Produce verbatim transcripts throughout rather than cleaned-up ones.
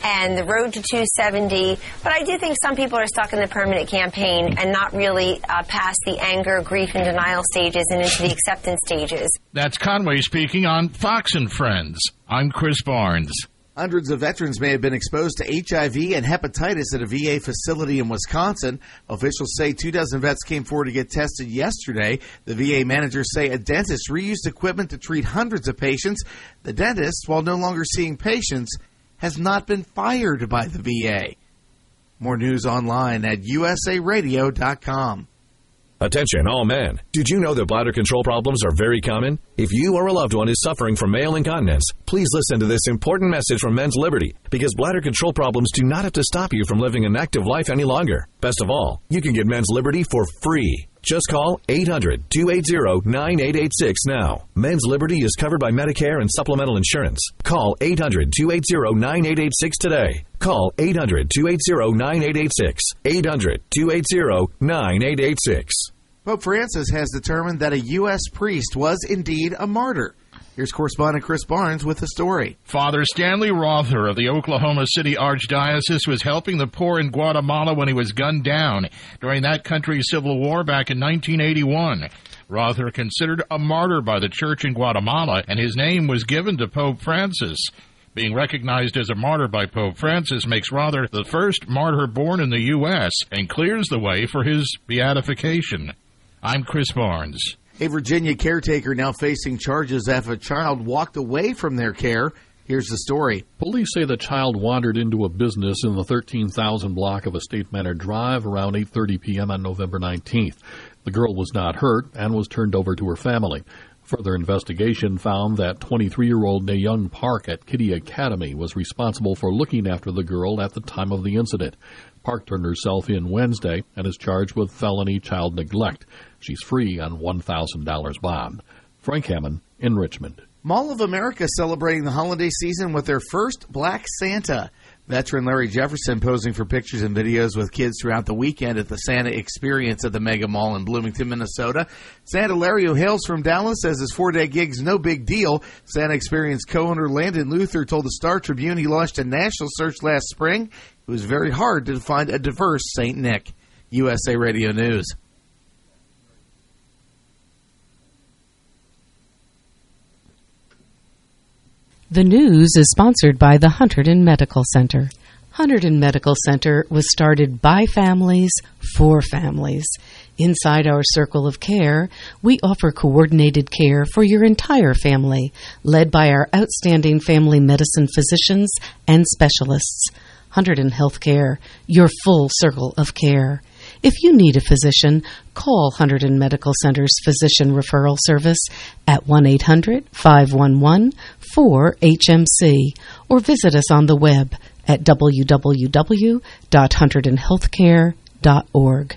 and the road to two seventy. But I do think some people are stuck in the permanent campaign and not really uh, past the anger, grief, and denial stages and into the acceptance stages. That's Conway speaking on Fox and Friends. I'm Chris Barnes. Hundreds of veterans may have been exposed to H I V and hepatitis at a V A facility in Wisconsin. Officials say two dozen vets came forward to get tested yesterday. The V A managers say a dentist reused equipment to treat hundreds of patients. The dentist, while no longer seeing patients, has not been fired by the V A. More news online at U S A radio dot com. Attention, all men. Did you know that bladder control problems are very common? If you or a loved one is suffering from male incontinence, please listen to this important message from Men's Liberty, because bladder control problems do not have to stop you from living an active life any longer. Best of all, you can get Men's Liberty for free. Just call eight hundred, two eight zero, nine eight eight six now. Men's Liberty is covered by Medicare and supplemental insurance. Call eight hundred, two eight zero, nine eight eight six today. Call eight hundred, two eight zero, nine eight eight six. eight hundred, two eight zero, nine eight eight six. Pope Francis has determined that a U S priest was indeed a martyr. Here's correspondent Chris Barnes with the story. Father Stanley Rother of the Oklahoma City Archdiocese was helping the poor in Guatemala when he was gunned down during that country's civil war back in nineteen eighty-one. Rother considered a martyr by the church in Guatemala, and his name was given to Pope Francis. Being recognized as a martyr by Pope Francis makes Rother the first martyr born in the U S and clears the way for his beatification. I'm Chris Barnes. A Virginia caretaker now facing charges after a child walked away from their care. Here's the story. Police say the child wandered into a business in the thirteen thousand block of Estate Manor Drive around eight thirty p.m. on November nineteenth. The girl was not hurt and was turned over to her family. Further investigation found that twenty-three-year-old Nayoung Park at Kitty Academy was responsible for looking after the girl at the time of the incident. Park turned herself in Wednesday and is charged with felony child neglect. She's free on one thousand dollars bond. Frank Hammond in Richmond. Mall of America celebrating the holiday season with their first Black Santa. Veteran Larry Jefferson posing for pictures and videos with kids throughout the weekend at the Santa Experience at the Mega Mall in Bloomington, Minnesota. Santa Larry, who hails from Dallas, says his four-day gig's no big deal. Santa Experience co-owner Landon Luther told the Star Tribune he launched a national search last spring. It was very hard to find a diverse Saint Nick. U S A Radio News. The news is sponsored by the Hunterdon Medical Center. Hunterdon Medical Center was started by families for families. Inside our circle of care, we offer coordinated care for your entire family, led by our outstanding family medicine physicians and specialists. Hunterdon Healthcare, your full circle of care. If you need a physician, call Hunterdon Medical Center's Physician Referral Service at one eight hundred, five one one, four H M C or visit us on the web at w w w dot hunterdon healthcare dot org.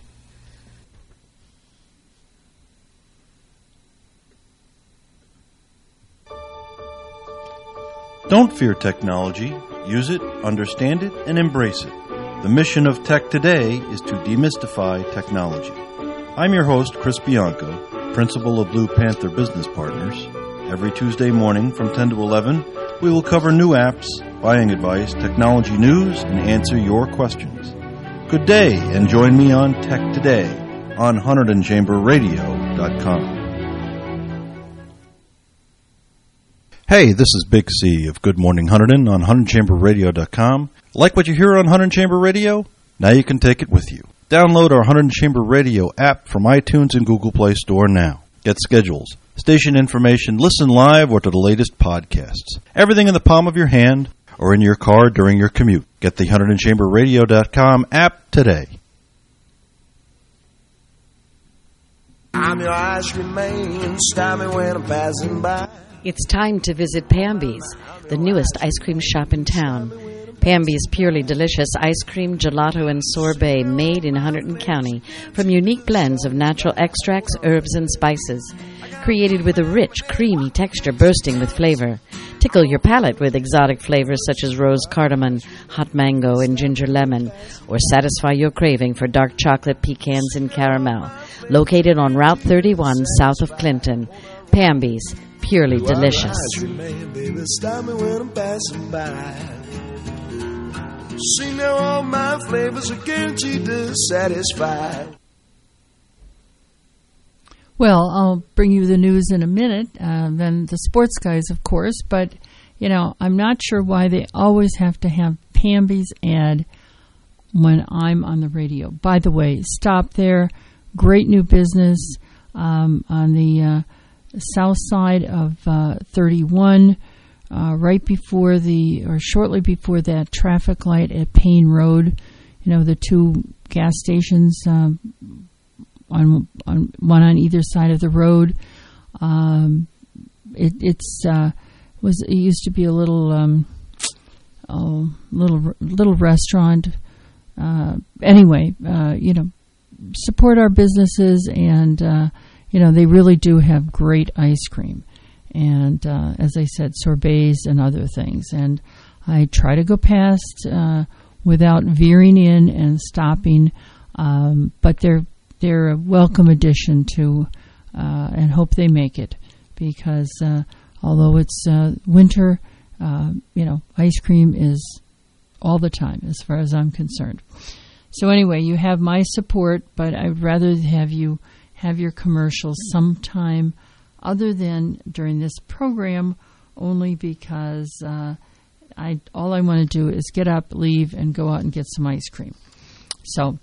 Don't fear technology. Use it, understand it, and embrace it. The mission of Tech Today is to demystify technology. I'm your host, Chris Bianco, principal of Blue Panther Business Partners. Every Tuesday morning from ten to eleven, we will cover new apps, buying advice, technology news, and answer your questions. Good day, and join me on Tech Today on Hunterdon Chamber Radio dot com. Hey, this is Big C of Good Morning Hunterdon on Hunterdon Chamber Radio dot com. Like what you hear on Hunterdon Chamber Radio? Now you can take it with you. Download our Hunterdon Chamber Radio app from iTunes and Google Play Store now. Get schedules, station information, listen live or to the latest podcasts. Everything in the palm of your hand or in your car during your commute. Get the Hunterdon Chamber Radio dot com app today. I'm your ice cream man, stop me when I'm passing by. It's time to visit Pamby's, the newest ice cream shop in town. Pamby's purely delicious ice cream, gelato, and sorbet made in Hunterdon County from unique blends of natural extracts, herbs, and spices. Created with a rich, creamy texture bursting with flavor. Tickle your palate with exotic flavors such as rose cardamom, hot mango, and ginger lemon. Or satisfy your craving for dark chocolate, pecans, and caramel. Located on Route thirty-one south of Clinton. Pamby's, purely delicious. See now all my flavors are guaranteed to satisfy. Well, I'll bring you the news in a minute, uh, then the sports guys, of course, but, you know, I'm not sure why they always have to have Pamby's ad when I'm on the radio. By the way, stop there. Great new business um, on the uh, south side of uh, thirty-one, uh, right before the, or shortly before that traffic light at Payne Road. You know, the two gas stations, um, on, on one on either side of the road. Um, it, it's uh, was it used to be a little um, oh, little little restaurant. Uh, anyway, uh, you know, support our businesses, and uh, you know, they really do have great ice cream, and uh, as I said, sorbets and other things. And I try to go past uh, without veering in and stopping, um, but they're they're a welcome addition to, uh, and hope they make it, because uh, although it's uh, winter, uh, you know, ice cream is all the time, as far as I'm concerned. So anyway, you have my support, but I'd rather have you have your commercials sometime other than during this program, only because uh, I all I want to do is get up, leave, and go out and get some ice cream. So,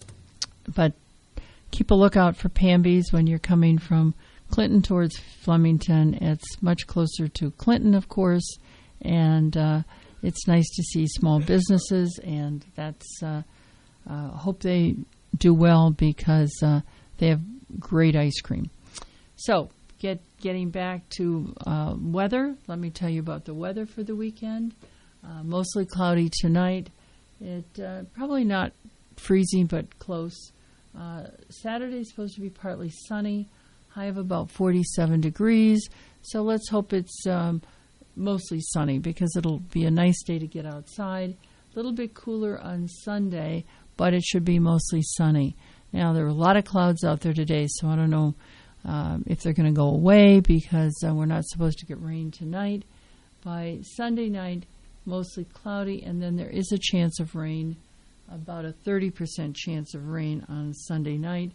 but keep a lookout for Pamby's when you're coming from Clinton towards Flemington. It's much closer to Clinton, of course, and uh, it's nice to see small businesses, and that's uh, uh, hope they do well, because uh, they have great ice cream. So, get getting back to uh, weather, let me tell you about the weather for the weekend. Uh, mostly cloudy tonight. It uh, probably not freezing, but close. Uh, Saturday is supposed to be partly sunny, high of about forty-seven degrees. So let's hope it's um, mostly sunny, because it'll be a nice day to get outside. A little bit cooler on Sunday, but it should be mostly sunny. Now, there are a lot of clouds out there today, so I don't know um, if they're going to go away, because uh, we're not supposed to get rain tonight. By Sunday night, mostly cloudy, and then there is a chance of rain, about a thirty percent chance of rain on Sunday night,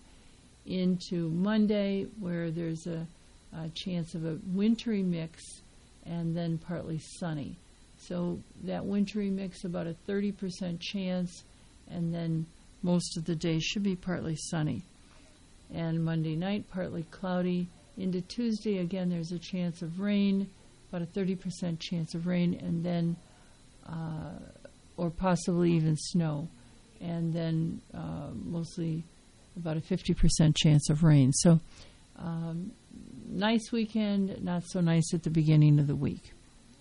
into Monday, where there's a, a chance of a wintry mix, and then partly sunny. So that wintry mix, about a thirty percent chance, and then most of the day should be partly sunny. And Monday night, partly cloudy. Into Tuesday, again, there's a chance of rain, about a thirty percent chance of rain, and then, uh, or possibly even snow. And then uh, mostly about a fifty percent chance of rain. So um, nice weekend, not so nice at the beginning of the week.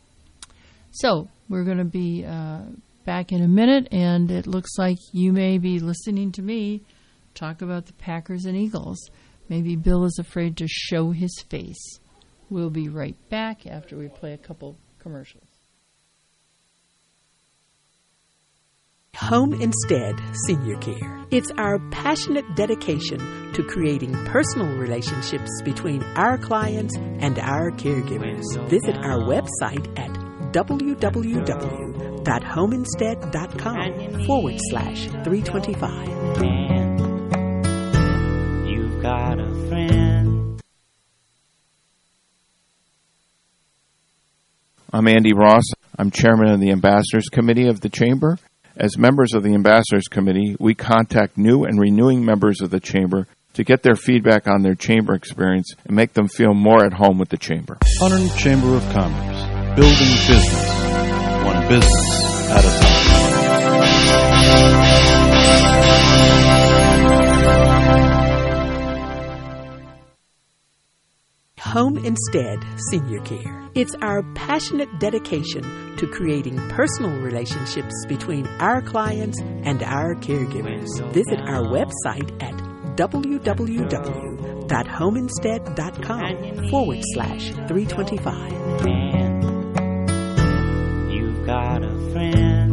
So we're going to be uh, back in a minute, and it looks like you may be listening to me talk about the Packers and Eagles. Maybe Bill is afraid to show his face. We'll be right back after we play a couple commercials. Home Instead Senior Care. It's our passionate dedication to creating personal relationships between our clients and our caregivers. Visit our website at www.homeinstead.com forward slash 325. You've got a friend. I'm Andy Ross. I'm chairman of the Ambassadors Committee of the Chamber. As members of the Ambassadors Committee, we contact new and renewing members of the Chamber to get their feedback on their Chamber experience and make them feel more at home with the Chamber. Hunterdon Chamber of Commerce, building business, one business at a time. Home Instead Senior Care. It's our passionate dedication to creating personal relationships between our clients and our caregivers. Visit our website at www.homeinstead.com forward slash 325. You've got a friend.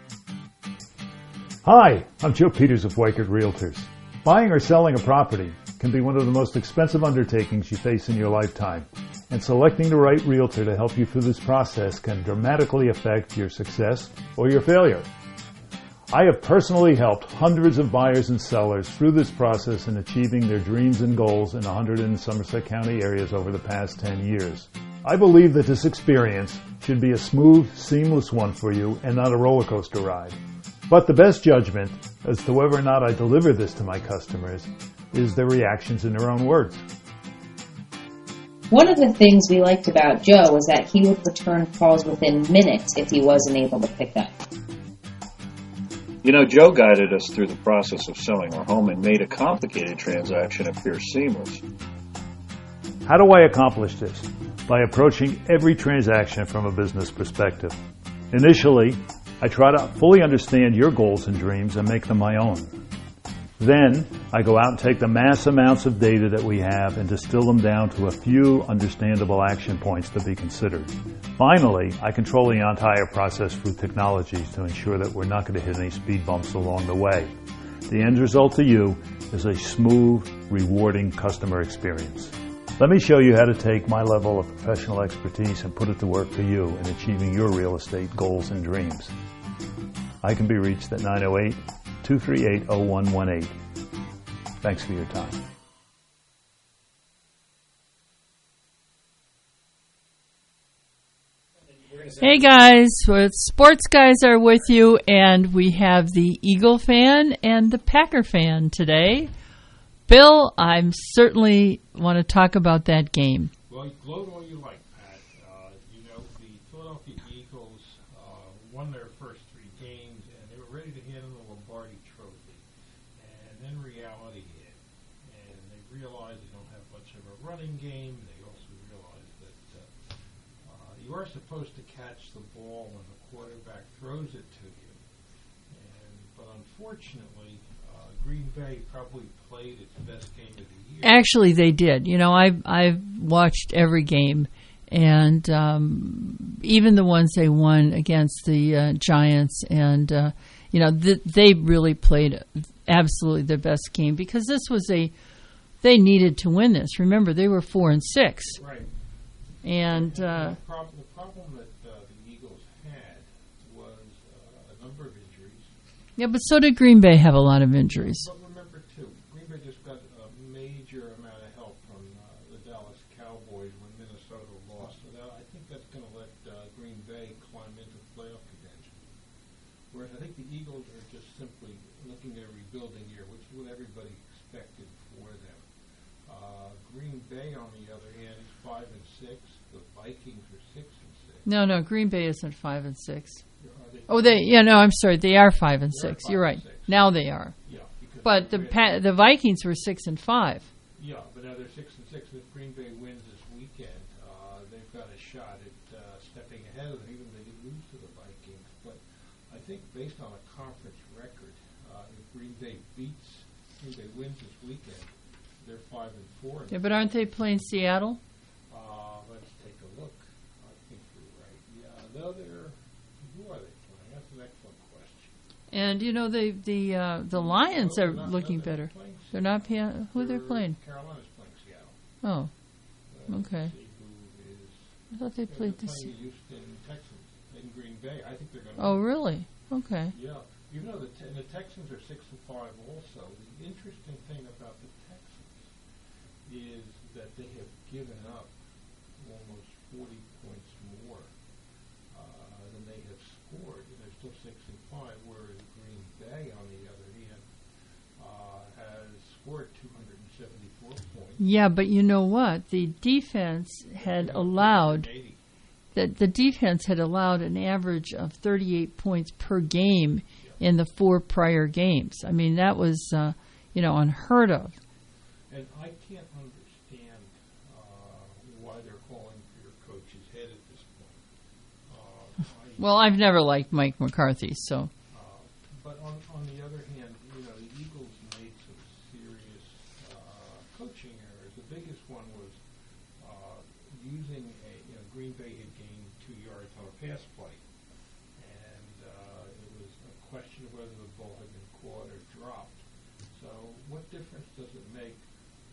Hi, I'm Joe Peters of Weichert Realtors. Buying or selling a property, can be one of the most expensive undertakings you face in your lifetime, and selecting the right realtor to help you through this process can dramatically affect your success or your failure. I have personally helped hundreds of buyers and sellers through this process in achieving their dreams and goals in one hundred and Somerset County areas over the past ten years. I believe that this experience should be a smooth, seamless one for you and not a roller coaster ride. But the best judgment as to whether or not I deliver this to my customers is their reactions in their own words. One of the things we liked about Joe was that he would return calls within minutes if he wasn't able to pick up. You know, Joe guided us through the process of selling our home and made a complicated transaction appear seamless. How do I accomplish this? By approaching every transaction from a business perspective. Initially, I try to fully understand your goals and dreams and make them my own. Then, I go out and take the mass amounts of data that we have and distill them down to a few understandable action points to be considered. Finally, I control the entire process through technologies to ensure that we're not going to hit any speed bumps along the way. The end result to you is a smooth, rewarding customer experience. Let me show you how to take my level of professional expertise and put it to work for you in achieving your real estate goals and dreams. I can be reached at nine oh eight, two three eight, oh one one eight. Thanks for your time. Hey guys, well, sports guys are with you, and we have the Eagle fan and the Packer fan today. Bill, I certainly want to talk about that game. Well, gloat all you like, Pat. Uh, you know, the Philadelphia Eagles uh, won their first three games, and they were ready to hand them the Lombardi Trophy. And then reality hit, and they realized they don't have much of a running game. They also realized that uh, uh, you are supposed to catch the ball when the quarterback throws it to you. And, but unfortunately, uh, Green Bay probably played its best game of the year. Actually, they did. You know, I've I've watched every game, and um, even the ones they won against the uh, Giants, and uh, you know, th- they really played absolutely their best game because this was a they needed to win this. Remember, they were four and six, right? And uh, the, problem, the problem that uh, the Eagles had was uh, a number of injuries. Yeah, but so did Green Bay have a lot of injuries. But remember, too, Green Bay just got a major amount of help from uh, the Dallas Cowboys when Minnesota lost. So that, I think that's going to let uh, Green Bay climb into playoff contention. Whereas I think the Eagles are just simply looking at a rebuilding year, which is what everybody expected for them. Uh, Green Bay, on the other hand, is five and six. The Vikings are six and six. No, no, Green Bay isn't five and six. They oh, they yeah, no, I'm sorry, they are five and six. You're right. Six. Now they are. Yeah, but the pa- the Vikings were six and five. Yeah, but now they're six and six. If Green Bay wins this weekend, uh, they've got a shot at uh, stepping ahead of them, even if they did lose to the Vikings. But I think based on a conference record, uh, if Green Bay beats, Green Bay wins this weekend, they're five and four. Yeah, but aren't they playing Seattle? Uh, let's take a look. I think you're right. Yeah, no, they're. Who are they playing? That's an excellent question. And you know the the uh, the Lions no, are not, looking no, they're better. Playing they're not playing. Who they're, they're playing? Carolina's playing Seattle. Oh, uh, okay. Is, I thought they played they're this. Playing the Houston Texans in Green Bay. I think they're going to. Oh, really? Okay. Yeah. Even though the, te- the Texans are six and five, also the interesting thing about the Texans is that they have given up almost forty points more uh, than they have scored, and they're still six and five. Whereas Green Bay, on the other hand, uh, has scored two hundred seventy-four points. Yeah, but you know what? The defense had allowed that the defense had allowed an average of thirty-eight points per game yeah. in the four prior games. I mean, that was uh, you know unheard of. And I can't understand uh, why they're calling for your coach's head at this point. Uh, I, well, I've never liked Mike McCarthy, so. Uh, but on, on the other hand, you know, the Eagles made some serious uh, coaching errors. The biggest one was uh, using a, you know, Green Bay had gained two yards on a pass play. And uh, it was a question of whether the ball had been caught or dropped. So what difference does it make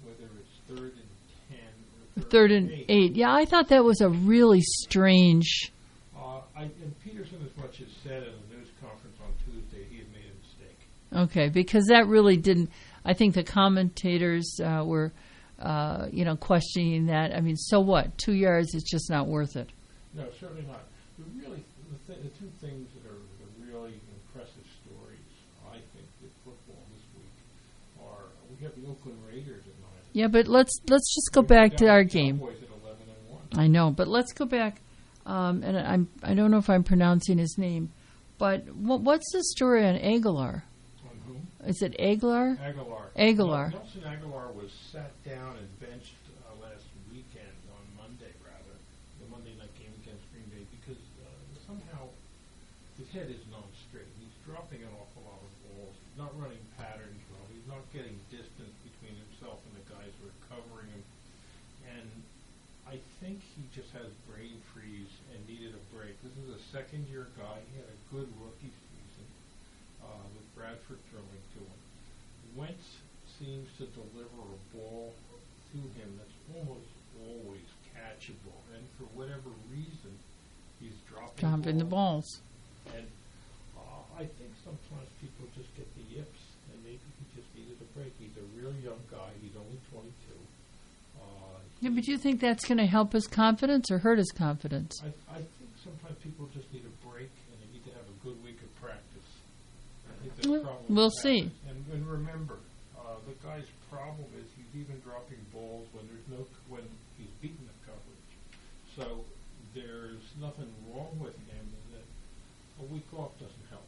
whether it's third and ten or third, Third and and eight. eight. Yeah, I thought that was a really strange. Uh, I, and Peterson as much as said in a news conference on Tuesday he had made a mistake. Okay, because that really didn't. I think the commentators uh, were, uh, you know, questioning that. I mean, so what? Two yards is just not worth it. No, certainly not. But really, the, th- the two things that are the really impressive stories, I think, with football this week are we have the Oakland Raiders at nine. Yeah, but let's let's just go We back have to the our Dallas game. Cowboys at eleven and one. I know, but let's go back. Um, and I'm I don't know if I'm pronouncing his name, but what, what's the story on Aguilar? On whom? Is it Aguilar? Aguilar. Aguilar. No, Nelson Aguilar was sat down and benched uh, last weekend on Monday, rather, the Monday night game against Green Bay, because uh, somehow his head isn't on straight. He's dropping an awful lot of balls. He's not running patterns well. He's not getting distance between himself and the guys who are covering him. And I think he just has brain freeze and needed a break. This is a second-year guy. He had a good rookie season uh, with Bradford throwing to him. Wentz seems to deliver a ball to him that's almost always catchable, and for whatever reason, he's dropping Dropping the balls. And uh, I think sometimes people just get the yips, and maybe he just needed a break. He's a real young guy. He's only twenty-two. Uh, Yeah, but do you think that's going to help his confidence or hurt his confidence? I, I think sometimes people just need a break, and they need to have a good week of practice. I think that's Well, probably we'll what see. happens. And, and remember, uh, the guy's problem is he's even dropping balls when there's no when he's beaten the coverage. So there's nothing wrong with him, and that a week off doesn't help.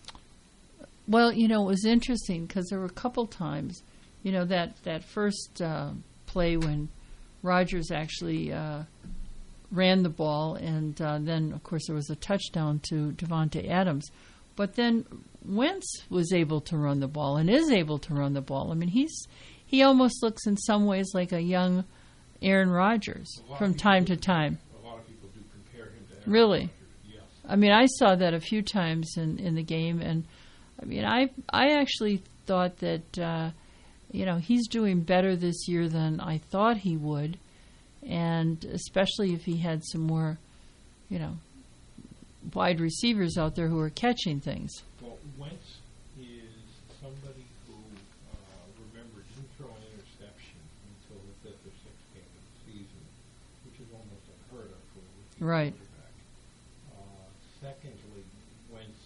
Well, you know, it was interesting because there were a couple times, you know, that, that first uh, play when Rodgers actually uh, ran the ball, and uh, then, of course, there was a touchdown to Devontae Adams. But then Wentz was able to run the ball and is able to run the ball. I mean, he's he almost looks in some ways like a young Aaron Rodgers from time to time. A lot of people do compare him to Aaron Really? Rodgers, yes. I mean, I saw that a few times in, in the game, and I mean, I I actually thought that uh, you know he's doing better this year than I thought he would, and especially if he had some more, you know, wide receivers out there who are catching things. Well, Wentz is somebody who, uh, remember, didn't throw an interception until the fifth or sixth game of the season, which is almost unheard of for a rookie Right. quarterback. Uh, secondly, Wentz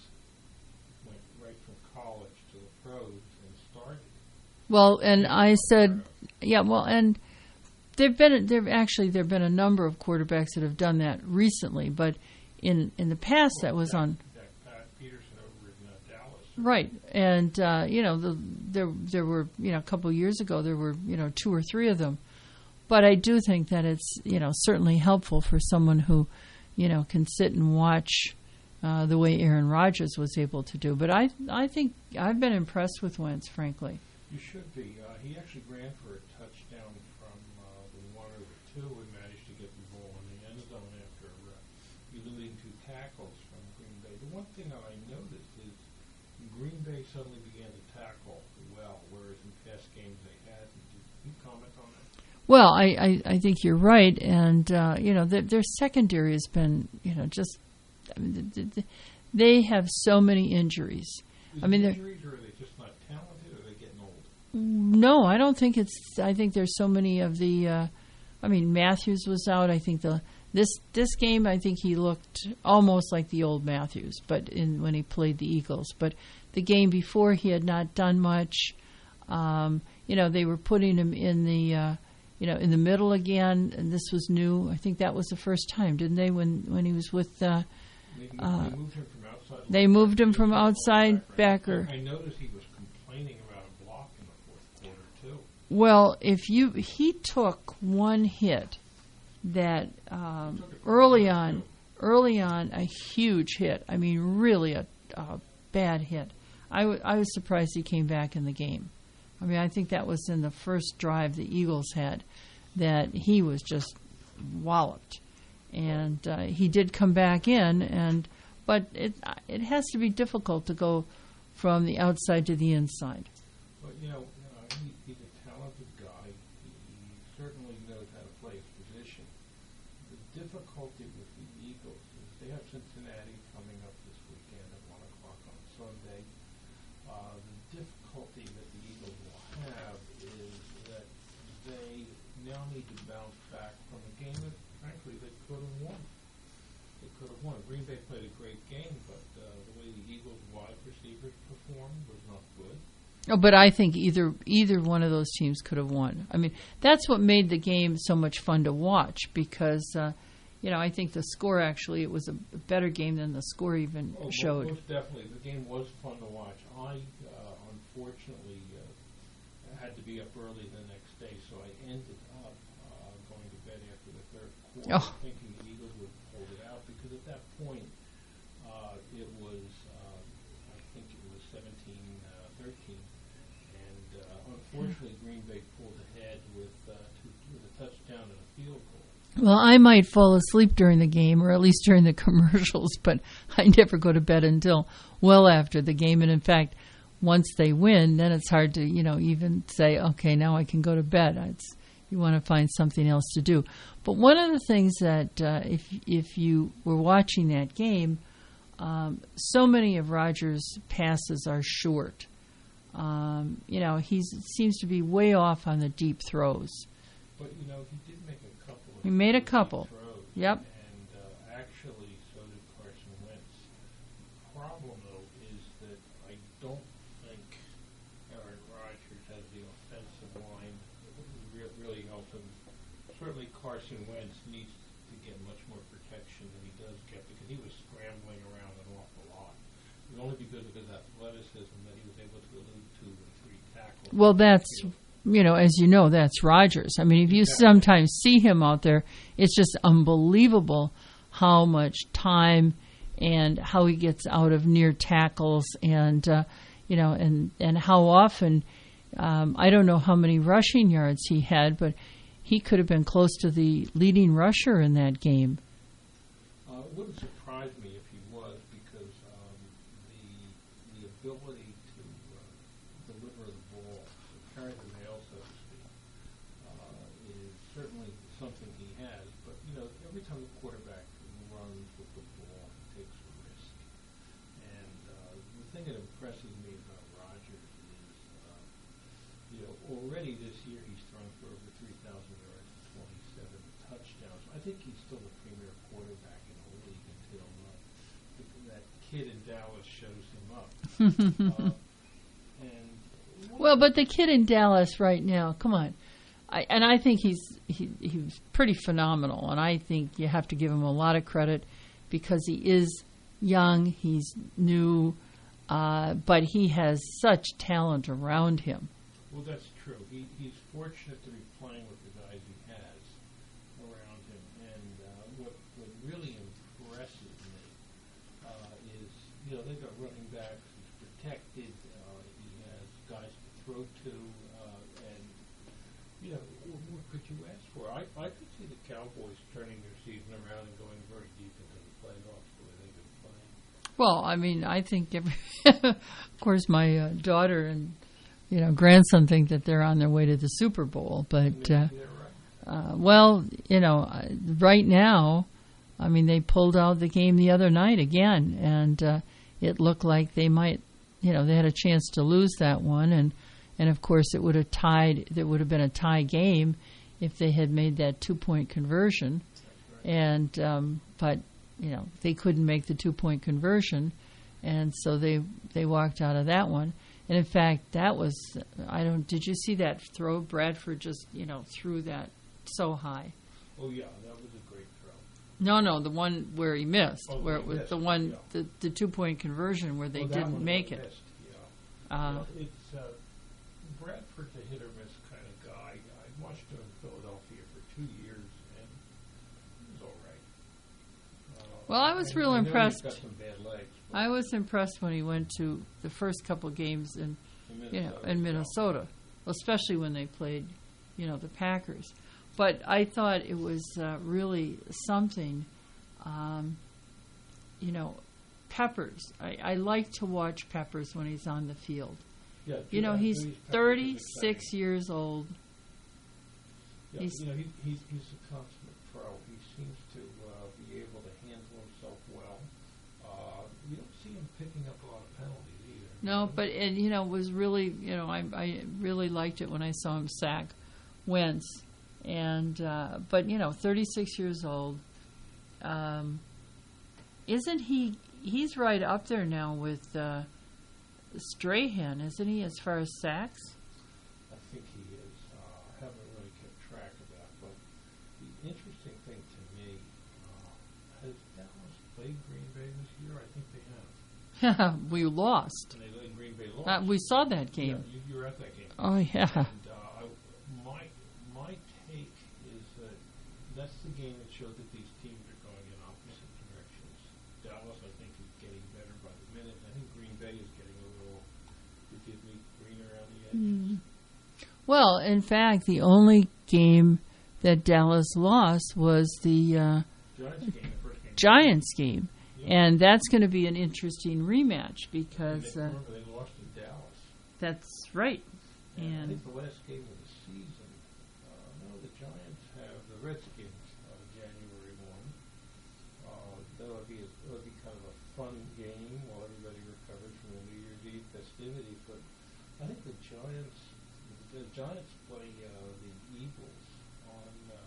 went right from college to the pros and started. Well, and I said, yeah, well, and there've been there actually there've been a number of quarterbacks that have done that recently, but in in the past that was on. Pat Peterson over in uh, Dallas. Right, and uh, you know, the, there there were you know a couple of years ago there were you know two or three of them, but I do think that it's you know certainly helpful for someone who, you know, can sit and watch uh, the way Aaron Rodgers was able to do. But I I think I've been impressed with Wentz, frankly. You should be. Uh, he actually ran for a touchdown from uh, the one or the two and managed to get the ball in the end zone after uh, eluding two tackles from Green Bay. The one thing that I noticed is Green Bay suddenly began to tackle well, whereas in past games they hadn't. Did you comment on that? Well, I, I, I think you're right, and uh, you know their, their secondary has been you know just I mean, th- th- they have so many injuries. Is I mean, it they're injuries, or are they just not talented, or are they getting old? No, I don't think it's. I think there's so many of the. Uh, I mean, Matthews was out. I think the this this game. I think he looked almost like the old Matthews, but in when he played the Eagles. But the game before, he had not done much. Um, you know, they were putting him in the. Uh, you know, in the middle again, and this was new. I think that was the first time, didn't they? When when he was with. Uh, They, moved, uh, they moved him from outside. they moved him from outside backer. I, I noticed he was complaining about a block in the fourth quarter too. Well, if you he took one hit that um, early on, early on a huge hit. I mean, really a, a bad hit. I, w- I was surprised he came back in the game. I mean, I think that was in the first drive the Eagles had that he was just walloped, and uh, he did come back in. And but it it has to be difficult to go from the outside to the inside. But you know, uh, he, he's a talented guy. difficulty with the Eagles is they have Cincinnati coming up this weekend at one o'clock on Sunday. Uh, the difficulty that the Eagles will have is that they now need to bounce back from a game that, frankly, they could have won. They could have won. Green Bay played a great game, but uh, the way the Eagles' wide receivers performed was not good. Oh, but I think either either one of those teams could have won. I mean, that's what made the game so much fun to watch because, uh, you know, I think the score actually, it was a better game than the score even oh, showed. Most definitely. The game was fun to watch. I, uh, unfortunately, uh, had to be up early the next day, so I ended up uh, going to bed after the third quarter, oh. thinking the Eagles would hold it out because at that point, uh, it was, uh, I think it was seventeen thirteen. And uh, unfortunately, Green Bay pulled ahead with, uh, two, with a touchdown and a field goal. Well, I might fall asleep during the game, or at least during the commercials, but I never go to bed until well after the game. And in fact, once they win, then it's hard to, you know, even say, okay, now I can go to bed. It's, you want to find something else to do. But one of the things that, uh, if if you were watching that game, um, so many of Rodgers' passes are short. Um, you know, he seems to be way off on the deep throws. But, you know, he did make a couple of He made a couple. throws. Yep. And uh, actually, so did Carson Wentz. The problem, though, is that I don't think Aaron Rodgers has the offensive line that would really help him. Certainly, Carson Wentz needs to get much more protection than he does get because he was scrambling around an awful lot. It was only because of his athleticism that he was able to elude two or three tackles. Well, that's, you know, as you know, that's Rodgers. I mean, if you exactly. sometimes see him out there, it's just unbelievable how much time and how he gets out of near tackles and, uh, you know, and, and how often, um, I don't know how many rushing yards he had, but he could have been close to the leading rusher in that game. Uh, it wouldn't surprise me if he was because um, the the ability to uh, deliver the ball, to carry the mail, so to speak, uh, is certainly something he has. But, you know, every time the quarterback runs with the ball, he takes a risk. And uh, the thing that impresses me about Rodgers is, uh, you know, already this year he's thrown for over three thousand yards and twenty-seven touchdowns. I think he's still the premier quarterback in the league until uh, that kid in Dallas shows him up. uh, and well, but the kid in Dallas right now, come on. I, and I think he's he, he's pretty phenomenal, and I think you have to give him a lot of credit because he is young, he's new, uh, but he has such talent around him. Well, that's true. He, he's fortunate to be playing with the guys he has around him, and uh, what, what really impresses me uh, is, you know, they've got running backs, he's protected, uh, he has guys to throw to, uh, and, you know, what, what could you ask for? I, I could see the Cowboys turning their season around and going very deep into the playoffs the way they've been playing. Well, I mean, I think, every of course, my uh, daughter and you know, grandson think that they're on their way to the Super Bowl. But, uh, uh, well, you know, right now, I mean, they pulled out the game the other night again, and uh, it looked like they might, you know, they had a chance to lose that one. And, and of course, it would have tied, there would have been a tie game if they had made that two-point conversion. And, um, but, you know, they couldn't make the two-point conversion, and so they they walked out of that one. And in fact, that was, I don't, did you see that throw? Bradford just, you know, threw that so high. Oh, yeah, that was a great throw. No, no, the one where he missed, oh, where it was missed, the one, yeah. the, the two-point conversion where they oh, didn't make it. Missed, yeah. Uh, you know, it's, uh, Bradford's a hit-or-miss kind of guy. I watched him in Philadelphia for two years, and he was all right. Uh, well, I was I, real I impressed. He's got some bad legs. I was impressed when he went to the first couple games in, in you know, in Minnesota, especially when they played, you know, the Packers. But I thought it was uh, really something, um, you know, Peppers. I, I like to watch Peppers when he's on the field. Yeah, you know, yeah, he's thirty-six years old. Yeah, he's, you know, he, he's, he's a consummate pro. He's seems to uh, be able to handle himself well. Uh, you don't see him picking up a lot of penalties either. No, but it, you know, was really, you know, I, I really liked it when I saw him sack Wentz. And, uh, but, you know, thirty-six years old. Um, isn't he, he's right up there now with uh, Strahan, isn't he, as far as sacks? I think he is. Uh, I haven't really kept track of that. But the interesting thing to me, uh, has Dallas played Green Bay this year? I think they have. We lost. And they, Green Bay lost. Uh, we saw that game. Yeah, you, you were at that game. Oh, yeah. And uh, I, my, my take is that that's the game that showed that these teams are going in opposite directions. Dallas, I think, is getting better by the minute. I think Green Bay is getting a little, forgive me, greener around the edges. Mm. Well, in fact, the only game that Dallas lost was the uh, Giants game, the first game. Giants game. Yeah. And that's going to be an interesting rematch because... They, uh, remember, they lost in Dallas. That's right. And, and I think the last game of the season, uh, no, the Giants have the Redskins uh, January first. Uh, that'll be, a, that'll be kind of a fun game while everybody recovers from the New Year's Eve festivities. But I think the Giants, the Giants play uh, the Eagles on uh,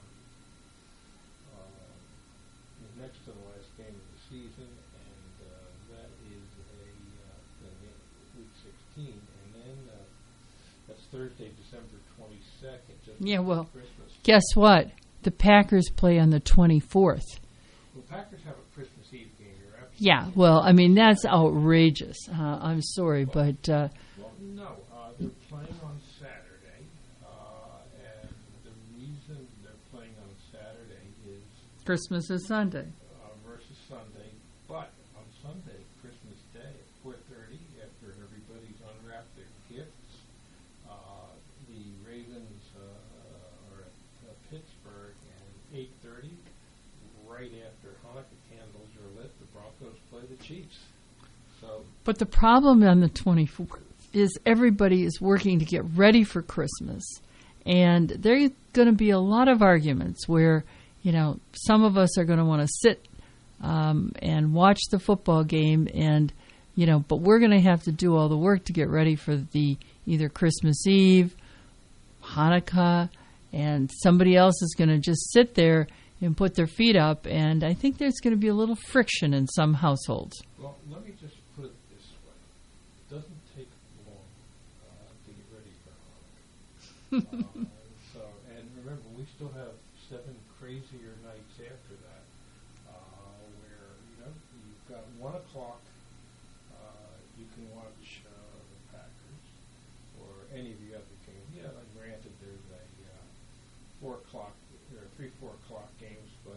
uh, next to the last game of the season, and uh, that is a uh, week sixteen, and then uh, that's Thursday, December twenty-second. Just yeah, well, Christmas. Guess what? The Packers play on the twenty-fourth. Well, Packers have a Christmas Eve game. You're absolutely yeah, well, I mean, that's outrageous. Uh, I'm sorry, well, but... Uh, well, no, uh, they're playing on Saturday, uh, and the reason they're playing on Saturday is... Christmas is Sunday. Uh, versus Sunday, but on Sunday, Christmas Day at four thirty, after everybody's unwrapped their gifts, uh, the Ravens uh, are at uh, Pittsburgh, and eight thirty, right after Hanukkah candles are lit, the Broncos play the Chiefs. So, but the problem on the twenty-fourth is everybody is working to get ready for Christmas, and there are going to be a lot of arguments where, you know, some of us are going to want to sit um, and watch the football game, and you know, but we're going to have to do all the work to get ready for the either Christmas Eve, Hanukkah, and somebody else is going to just sit there and put their feet up, and I think there's going to be a little friction in some households. Well, let me just put it this way. It doesn't take long uh, to get ready for Hanukkah. uh, so, and remember, we still have seven crazier nights after that, uh, where, you know, you've got one o'clock, uh, you can watch uh, the Packers, or any of the other games. Yeah, like granted, there's a uh, four o'clock, there are three, four o'clock games, but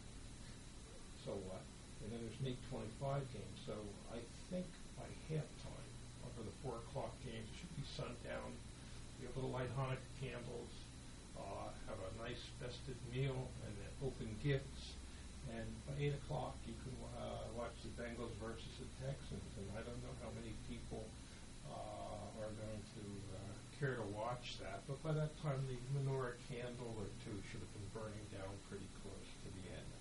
so what? And then there's an eight twenty-five game. So I think by halftime, for the four o'clock games, it should be sundown. Be able to light Hanukkah candles, uh, have a nice festive meal, and then open gifts. And by eight o'clock, you can uh, watch the Bengals versus the Texans. And I don't know how many people uh, are going to uh, care to watch that. But by that time, the menorah candle or two should have been burning down pretty close to the end.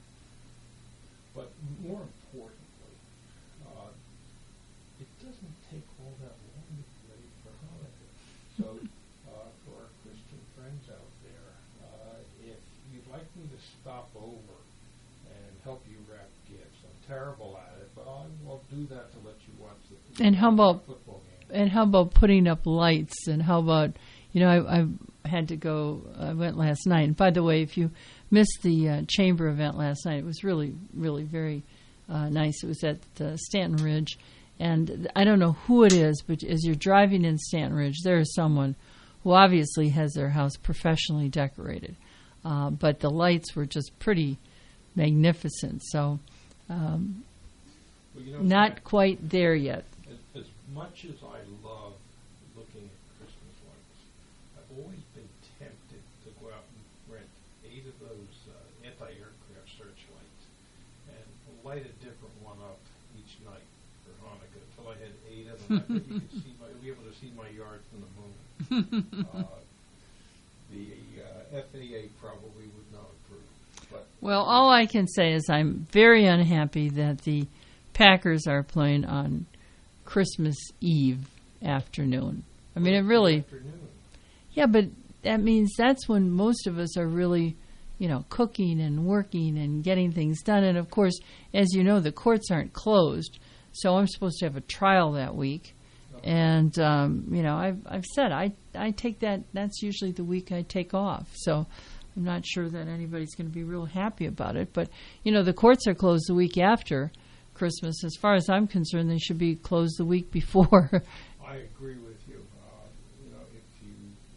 But more importantly, uh, it doesn't take all that long to get ready for Hanukkah. So uh, for our Christian friends out there, uh, if you'd like me to stop over and help you wrap gifts, I'm terrible at it, but I will do that to let you watch the, and how about, football game. And how about putting up lights? And how about, you know, I, I had to go, I went last night. And by the way, if you missed the uh, chamber event last night, it was really, really very uh, nice. It was at uh, Stanton Ridge. And I don't know who it is, but as you're driving in Stanton Ridge, there is someone who obviously has their house professionally decorated. Uh, but the lights were just pretty magnificent. So um, well, you know, not I, quite there yet. As, as much as I love looking at Christmas lights, I've always been tempted to go out and rent eight of those uh, anti-aircraft searchlights and light a different one up each night for Hanukkah until I had eight of them. I bet you could see my, be able to see my yard from the moon. uh, the uh, F A A probably would not approve. But Well, all I can say is I'm very unhappy that the Packers are playing on Christmas Eve afternoon. I mean, it really... Yeah, but that means that's when most of us are really, you know, cooking and working and getting things done. And, of course, as you know, the courts aren't closed, so I'm supposed to have a trial that week. And, um, you know, I've, I've said I, I take that, that's usually the week I take off. So I'm not sure that anybody's going to be real happy about it. But, you know, the courts are closed the week after Christmas. As far as I'm concerned, they should be closed the week before. I agree with you. Uh, you know, if you,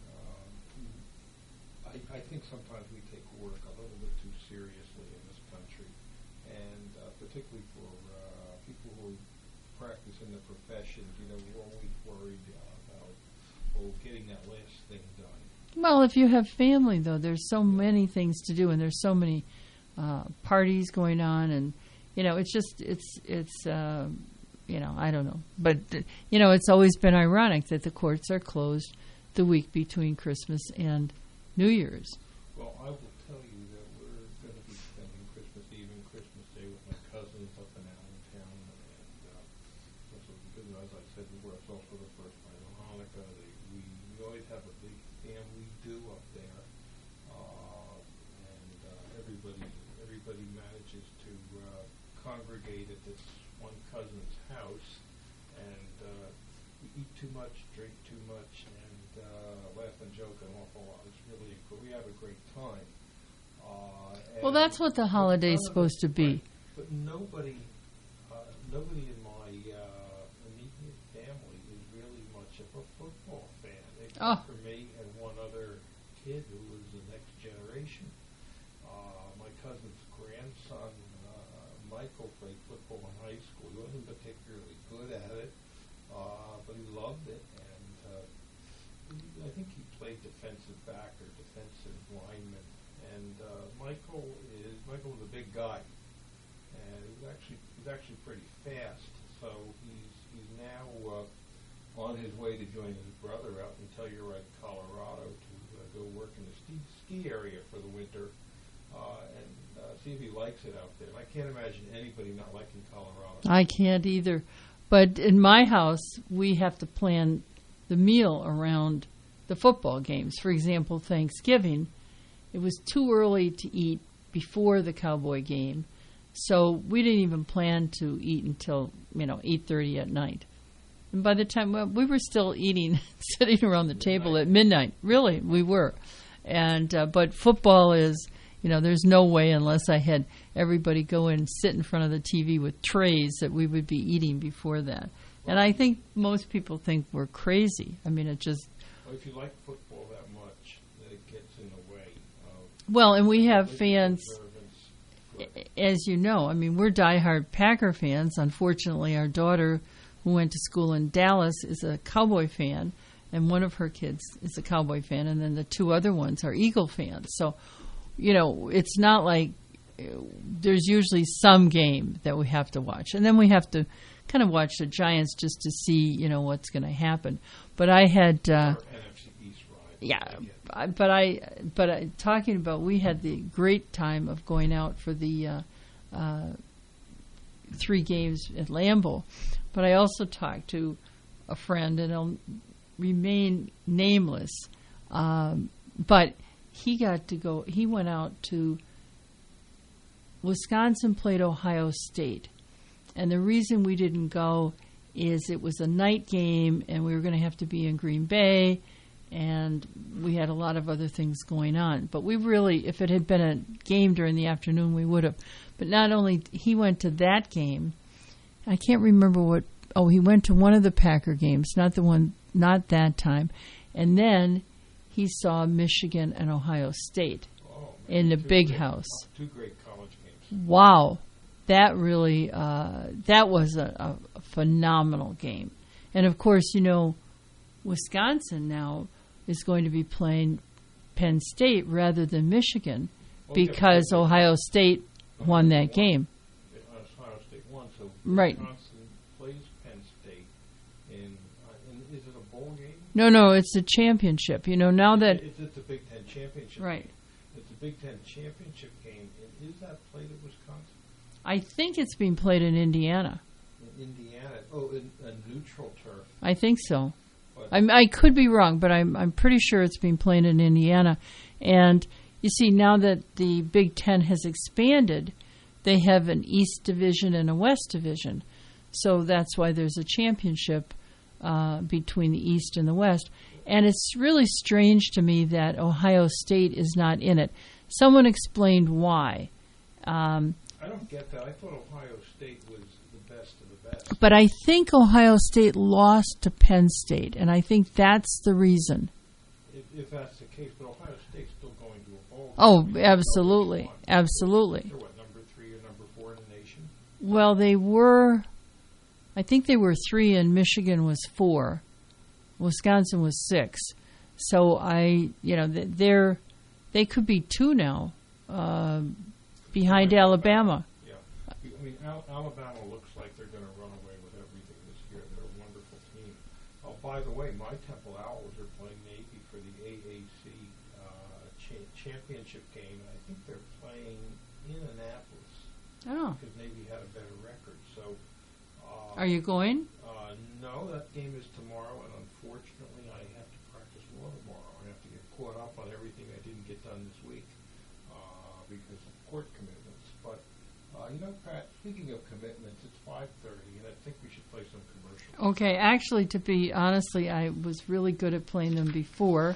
uh, I, I think sometimes we take work a little bit too seriously in this country. And uh, particularly for uh, people who practice in the profession, you know, we're always worried about, oh, getting that last thing done. Well, if you have family, though, there's so many things to do, and there's so many uh, parties going on, and you know, it's just it's it's uh, you know, I don't know, but you know, it's always been ironic that the courts are closed the week between Christmas and New Year's. Well, I will tell you that we're going to be spending Christmas Eve and Christmas Day with my cousins up in Allentown, and uh, so, because, as I said before, it's also the first night of Hanukkah. They, we, we always have a big family do up there, uh, and uh, everybody everybody manages to uh, congregate at this one cousin's house, and uh, we eat too much, drink too much, and uh, laugh and joke an awful lot. It's really we have a great time. Uh, Well, that's what the holiday's supposed to be. But nobody, uh, nobody in my uh, immediate family is really much of a football fan, except Oh. for me and one other kid who was the next generation. Uh, my cousin's grandson, uh, Michael, played football in high school. He wasn't particularly good at it, uh, but he loved it. And uh, I think he played defensive back or defensive lineman. And uh, Michael is Michael was a big guy, and he's actually he's actually pretty fast. So he's he's now uh, on his way to join his brother out in Telluride, Colorado, to uh, go work in the ski, ski area for the winter uh, and uh, see if he likes it out there. And I can't imagine anybody not liking Colorado. I can't either. But in my house, we have to plan the meal around the football games. For example, Thanksgiving, it was too early to eat before the Cowboy game, so we didn't even plan to eat until, you know, eight thirty at night. And by the time, well, we were still eating, sitting around the table at midnight. Really, we were. And uh, but football is, you know, there's no way unless I had everybody go in and sit in front of the T V with trays that we would be eating before that. And I think most people think we're crazy. I mean, it just... Well, if you like football that much, that it gets in the way of... Well, and we have fans, as you know, I mean, we're diehard Packer fans. Unfortunately, our daughter, who went to school in Dallas, is a Cowboy fan, and one of her kids is a Cowboy fan, and then the two other ones are Eagle fans. So, you know, it's not like there's usually some game that we have to watch. And then we have to kind of watch the Giants just to see, you know, what's going to happen. But I had... Uh, Yeah, but I, but I, talking about, we had the great time of going out for the uh, uh, three games at Lambeau. But I also talked to a friend, and I'll remain nameless. Um, but he got to go. He went out to Wisconsin, played Ohio State, and the reason we didn't go is it was a night game, and we were going to have to be in Green Bay. And we had a lot of other things going on. But we really, if it had been a game during the afternoon, we would have. But not only, he went to that game. I can't remember what, oh, he went to one of the Packer games, not the one, not that time. And then he saw Michigan and Ohio State oh, in the big great, house. Two great college games. Wow. That really, uh, that was a, a phenomenal game. And of course, you know, Wisconsin now is going to be playing Penn State rather than Michigan because okay. Ohio State won that won. game. Ohio State won, so right. Wisconsin plays Penn State in, uh, in, is it a bowl game? No, no, it's a championship. You know, now that... It's, it's a Big Ten championship right. game. It's a Big Ten championship game in is that played at Wisconsin? I think it's being played in Indiana. In Indiana? Oh, in a neutral turf. I think so. I'm, I could be wrong, but I'm I'm pretty sure it's being played in Indiana. And you see, now that the Big Ten has expanded, they have an East Division and a West Division. So that's why there's a championship uh, between the East and the West. And it's really strange to me that Ohio State is not in it. Someone explained why. Um, I don't get that. I thought Ohio State was the best of the best. But I think Ohio State lost to Penn State, and I think that's the reason. If, if that's the case, but Ohio State's still going to a bowl. Oh, absolutely. Absolutely. They're what, number three or number four in the nation? Well, they were, I think they were three, and Michigan was four. Wisconsin was six. So I, you know, they're, they could be two now, uh, behind Alabama. Yeah. I mean, Al- Alabama looks like they're going to run away with everything this year. They're a wonderful team. Oh, by the way, my Temple Owls are playing Navy for the A A C uh, cha- championship game. I think they're playing in Annapolis. Oh. Because Navy had a better record. So. Uh, Are you going? Uh, no, that game is tomorrow, and unfortunately, I have to practice law tomorrow. I have to get caught up on everything I didn't get done this week uh, because of court commitments. But uh, you know, Pat, speaking of commitments, it's five thirty, and I think we should play some commercials. Okay, actually, to be honestly, I was really good at playing them before,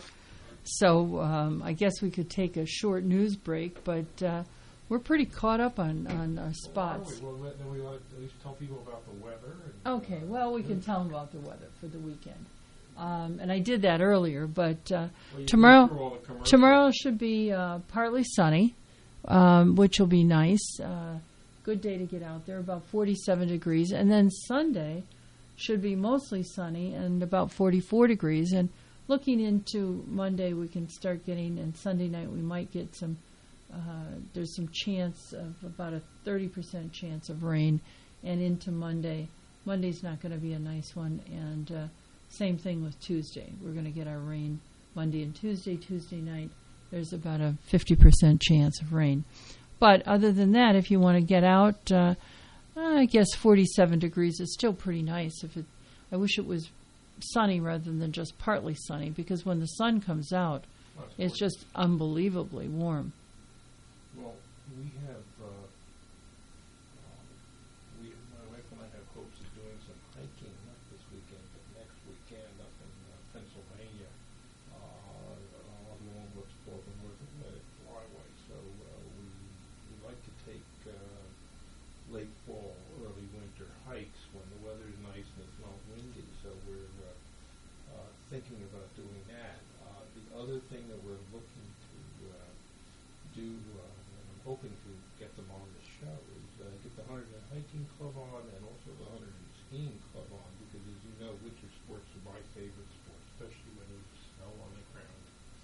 so um, I guess we could take a short news break, but uh, we're pretty caught up on, on our spots. Well, well, then we want to at least tell people about the weather. And, okay, well, we can tell them about the weather for the weekend. Um, and I did that earlier, but uh, well, tomorrow tomorrow should be uh, partly sunny, um, which will be nice. Uh, good day to get out there, about forty-seven degrees. And then Sunday should be mostly sunny and about forty-four degrees. And looking into Monday, we can start getting, and Sunday night we might get some, uh, there's some chance of about a thirty percent chance of rain. And into Monday, Monday's not going to be a nice one. And uh, same thing with Tuesday. We're going to get our rain Monday and Tuesday. Tuesday night, there's about a fifty percent chance of rain. But other than that, if you want to get out, uh, I guess forty-seven degrees is still pretty nice. If it, I wish it was sunny rather than just partly sunny, because when the sun comes out, That's it's just unbelievably warm. Well, we have, uh, uh, we, my wife and I have hopes of doing some hiking, not this weekend, but next weekend up in uh, Pennsylvania, uh, along what's called the North Atlantic Flyway. So uh, we we like to take uh, late fall, early winter hikes when the weather's nice and it's not windy. So we're uh, uh, thinking about doing that. Uh, the other thing that we're looking to uh, do, uh, and I'm hoping to get them on the show, is uh, get the Hunter Hiking Club on and also the Hunter Skiing Club on, because as you know, winter sports are my favorite sport, especially when there's snow on the ground.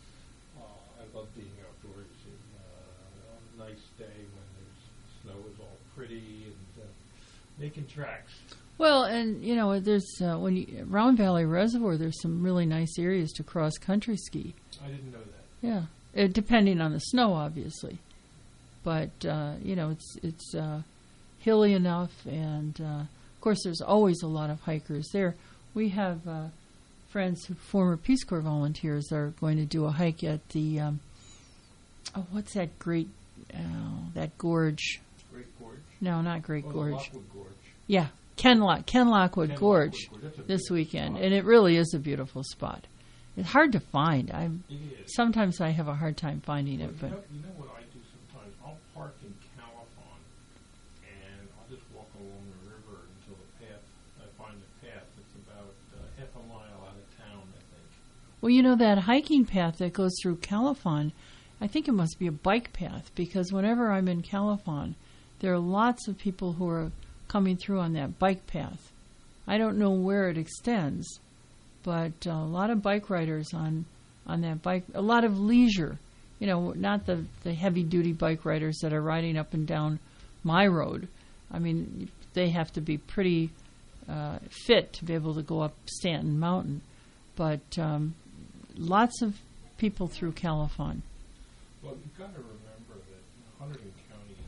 Uh, I love being outdoors in, uh, on a nice day when there's snow is all pretty and uh, making tracks. Well, and you know, there's uh, when you, Round Valley Reservoir, there's some really nice areas to cross country ski. I didn't know that. Yeah, it, depending on the snow, obviously, but uh, you know, it's it's uh, hilly enough, and uh, of course, there's always a lot of hikers there. We have uh, friends who former Peace Corps volunteers are going to do a hike at the um, oh, what's that great oh, that gorge? Great Gorge? No, not Great oh, Gorge. Lockwood Gorge. Yeah, Ken, Lock, Ken Lockwood Ken Gorge Lockwood Gorge. this weekend, spot. And it really is a beautiful spot. It's hard to find. I'm sometimes I have a hard time finding well, it, you but know, you know what I do sometimes? I'll park in Califon and I'll just walk along the river until the path. I find the path. It's about uh, half a mile out of town, I think. Well, you know that hiking path that goes through Califon, I think it must be a bike path, because whenever I'm in Califon, there are lots of people who are coming through on that bike path. I don't know where it extends, but uh, a lot of bike riders on, on that bike, a lot of leisure, you know, not the, the heavy-duty bike riders that are riding up and down my road. I mean, they have to be pretty uh, fit to be able to go up Stanton Mountain, but um, lots of people through Califon. Well, you've got to remember that Hunterdon County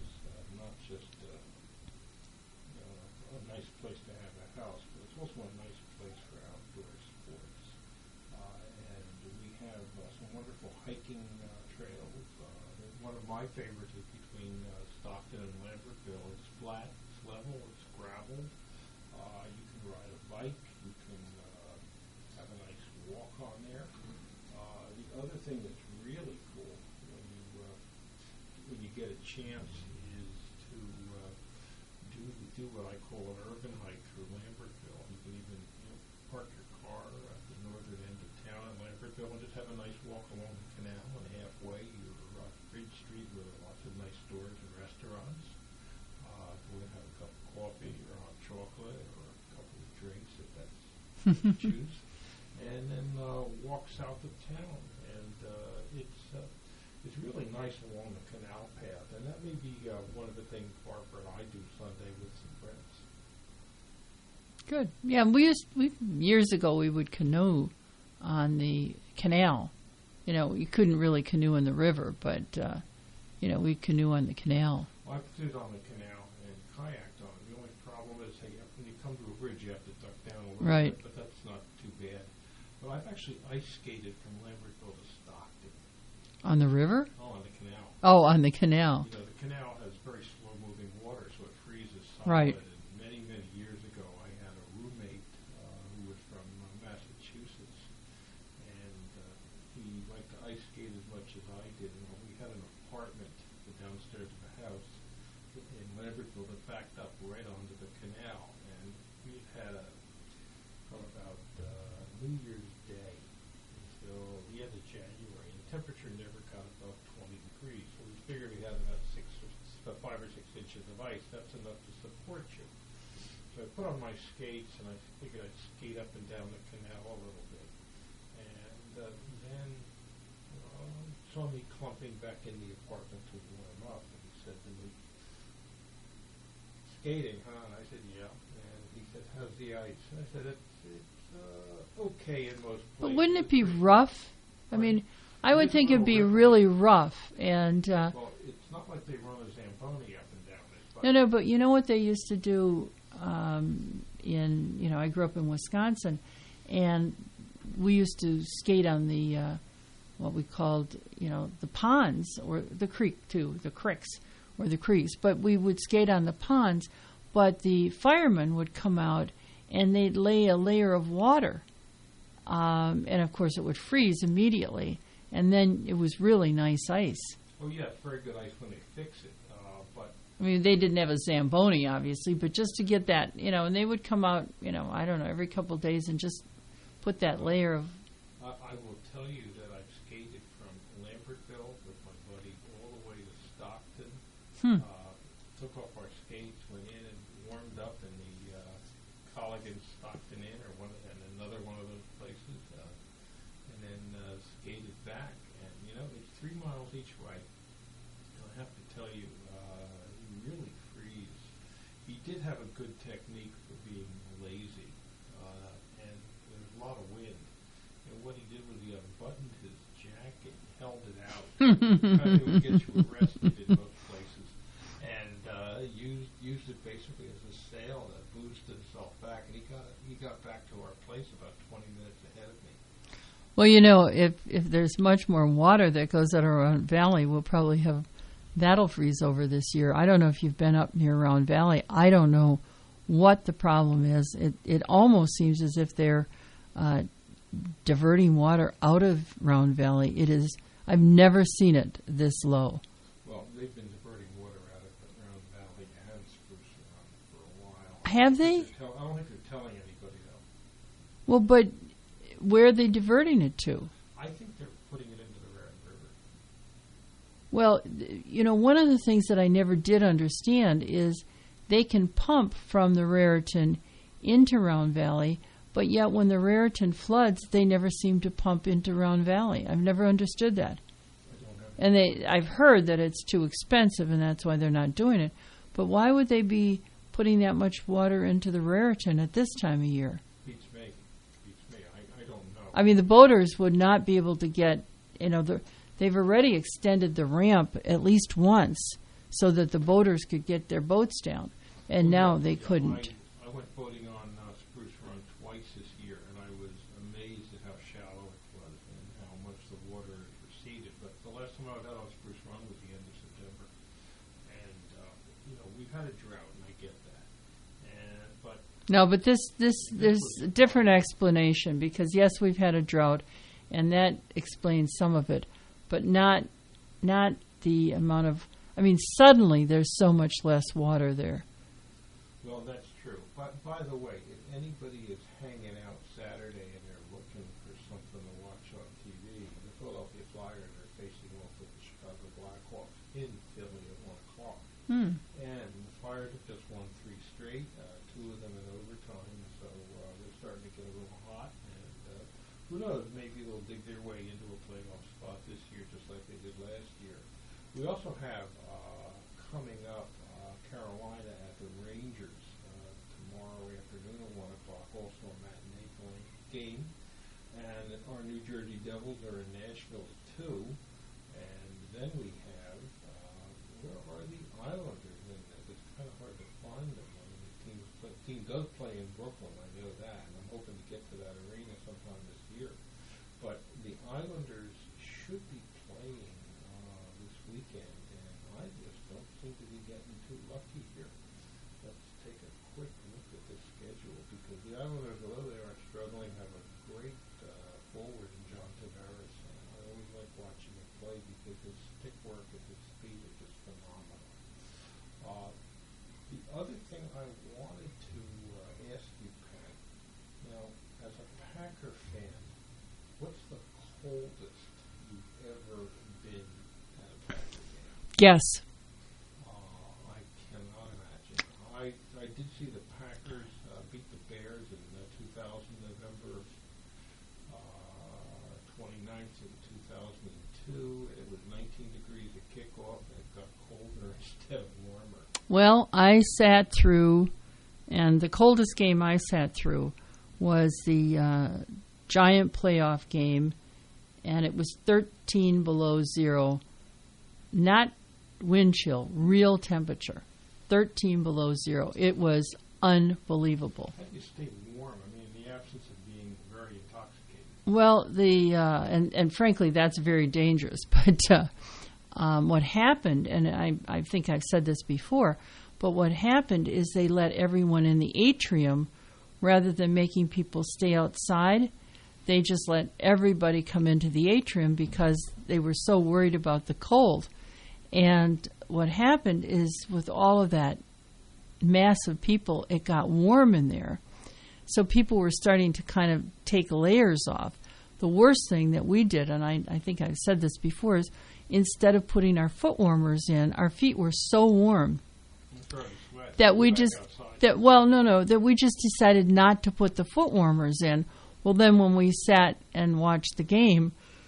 one nice place for outdoor sports. Uh, and we have uh, some wonderful hiking uh, trails. Uh, one of my favorites is between uh, Stockton and Lambertville. It's flat, it's level, it's gravel. Uh, you can ride a bike. You can uh, have a nice walk on there. Uh, the other thing that's really cool when you uh, when you get a chance is to uh, do do what I call an urban hike through Lambertville. You can even you know, park your car at the northern end of town in Lambertville and just have a nice walk along the canal, and halfway you're uh, Bridge Street with lots of nice stores and restaurants. Uh, go and have a cup of coffee or hot chocolate or a couple of drinks if that's what you choose. And then uh, walk south of town, and uh, it's uh, it's really nice along the canal path, and that may be uh, one of the things Barbara and I do Sunday with some friends. Good. Yeah, we used we years ago we would canoe on the canal. You know, you couldn't really canoe in the river, but uh, you know, we canoe on the canal. Well, I've canoed on the canal and kayaked on it. The only problem is, hey, when you come to a bridge, you have to duck down a little right. bit, but that's not too bad. But I've actually ice skated from Lambertville to Stockton. On the river? Oh, on the canal. Oh, on the canal. You know, the canal has very slow-moving water, so it freezes solid. Right. And many, many years ago, I had a roommate uh, who was from uh, Massachusetts, and uh, he liked to ice skate as much as I did. And we had an apartment downstairs of the house in Lambertville that backed up right onto the canal, and we had a from about uh, New Year's Day until the end of January, and the temperature never got above twenty degrees. So we figured we had about six, or five or six inches of ice. That's enough to support you. So I put on my skates, and I figured I'd skate up and down the canal a little bit. And uh, then uh, saw me clumping back in the apartment to warm up, and he said to me, "Skating, huh?" And I said, "Yeah." And he said, "How's the ice?" And I said, "It's, it's uh, okay in most places." But wouldn't it be rough? I mean, I would think it'd be really rough. And uh, well, it's not like they run a Zamboni up and down it. no, no. But you know what they used to do um, in you know I grew up in Wisconsin, and we used to skate on the uh, what we called you know the ponds or the creek too, the creeks or the creeks. But we would skate on the ponds, but the firemen would come out and they'd lay a layer of water. Um, and, of course, it would freeze immediately. And then it was really nice ice. Oh, yeah, it's very good ice when they fix it. Uh, but I mean, they didn't have a Zamboni, obviously, but just to get that, you know, and they would come out, you know, I don't know, every couple of days and just put that layer of... I, I will tell you that I've skated from Lambertville with my buddy all the way to Stockton. Hmm. Uh, took off our skates, went in and warmed up in the uh, Colligan Stockton Inn or one of, and another one of those places, uh, and then uh, skated back. And, you know, it's three miles each way. And I have to tell you, uh, you really freeze. He did have a good technique for being lazy, uh, and there's a lot of wind. And what he did was he unbuttoned his jacket, held it out. Kind of would get you arrested in most places, and uh, used used it basically as a sail to boost himself back. And he got he got back to our place about twenty minutes ahead of me. Well, you know, if if there's much more water that goes out around Valley, we'll probably have that'll freeze over this year. I don't know if you've been up near Round Valley. I don't know what the problem is. It it almost seems as if they're uh, diverting water out of Round Valley. It is. I've never seen it this low. Well, they've been diverting water out of Round Valley and Spruce Run for a while. Have they? Tell, I don't think they're telling anybody though. Well, but where are they diverting it to? I think they're putting it into the Raritan River. Well, you know, one of the things that I never did understand is they can pump from the Raritan into Round Valley, but yet when the Raritan floods, they never seem to pump into Round Valley. I've never understood that. And they, I've heard that it's too expensive, and that's why they're not doing it. But why would they be putting that much water into the Raritan at this time of year? Beats me. Beats me. I, I don't know. I mean, the boaters would not be able to get, you know, the, they've already extended the ramp at least once so that the boaters could get their boats down. And well, now yeah, they yeah, couldn't. I, I went boating on uh, Spruce Run had a drought, and I get that. And, but No, but this, this there's a different explanation because, yes, we've had a drought, and that explains some of it, but not not the amount of, I mean, suddenly there's so much less water there. Well, that's true. But by the way, if anybody is hanging out Saturday and they're looking for something to watch on T V, the Philadelphia Flyers are facing off with the Chicago Blackhawks in Philly at one o'clock. Hmm. And the Flyers have just won three straight, uh, two of them in overtime, so uh, they're starting to get a little hot. And uh, who knows, maybe they'll dig their way into a playoff spot this year just like they did last year. We also have uh, coming up uh, Carolina at the Rangers uh, tomorrow afternoon at one o'clock, also a matinee game. And our New Jersey Devils are in Nashville at two. And then we have, uh, where are the Islanders in this? It's kind of hard to find them. I mean, the team, the team does play in Brooklyn, I know that, and I'm hoping to get to that arena sometime this year. But the Islanders should be playing uh, this weekend, and I just don't seem to be getting too lucky here. Let's take a quick look at the schedule, because the Islanders, although they are struggling, have a great uh, forward in John Tavares. And I always like watching him play because his stick work and his speed are just phenomenal. Uh, the other thing I wanted to uh, ask you, Pat, now, as a Packer fan, what's the coldest you've ever been at a Packer game? Yes. Uh, I cannot imagine. I I did see the Packers uh, beat the Bears in uh, two thousand, November uh, twenty-ninth in two thousand two. It was nineteen degrees at kickoff, and it got colder instead of warmer. Well, I sat through, and the coldest game I sat through was the uh, Giant playoff game, and it was thirteen below zero, not wind chill, real temperature, thirteen below zero. It was unbelievable. How do you stay warm? I mean, in the absence of being very intoxicated. Well, the uh, and and frankly, that's very dangerous. But uh, um, what happened, and I I think I've said this before, but what happened is they let everyone in the atrium, rather than making people stay outside. They just let everybody come into the atrium because they were so worried about the cold. And what happened is with all of that mass of people, it got warm in there. So people were starting to kind of take layers off. The worst thing that we did, and I, I think I've said this before, is instead of putting our foot warmers in, our feet were so warm that we just, that well, no, no, that we just decided not to put the foot warmers in. Well, then when we sat and watched the game,